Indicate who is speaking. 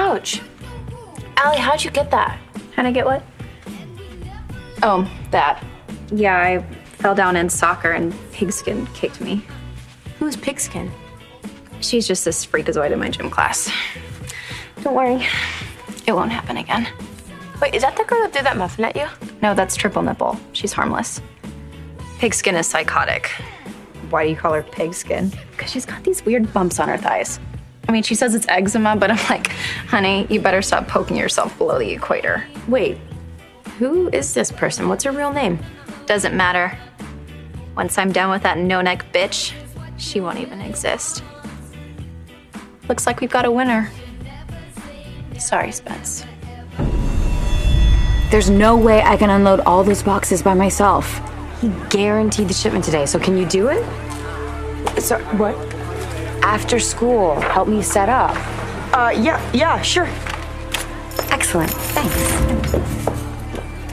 Speaker 1: couch. Allie, how'd you get that?
Speaker 2: How'd I get what?
Speaker 1: Oh, that.
Speaker 2: Yeah, I fell down in soccer and Pigskin kicked me.
Speaker 1: Who's Pigskin?
Speaker 2: She's just this freakazoid in my gym class.
Speaker 1: Don't worry. It won't happen again. Wait, is that the girl that threw that muffin at you?
Speaker 2: No, that's Triple Nipple. She's harmless. Pigskin is psychotic. Why do you call her Pigskin? Because she's got these weird bumps on her thighs. I mean, she says it's eczema, but I'm like, honey, you better stop poking yourself below the equator.
Speaker 1: Wait, who is this person? What's her real name?
Speaker 2: Doesn't matter. Once I'm done with that no-neck bitch, she won't even exist. Looks like we've got a winner.
Speaker 1: Sorry, Spence.
Speaker 3: There's no way I can unload all those boxes by myself.
Speaker 1: He guaranteed the shipment today, so can you do it?
Speaker 3: So, what? After school, help me set up.
Speaker 1: Yeah, sure.
Speaker 3: Excellent, thanks.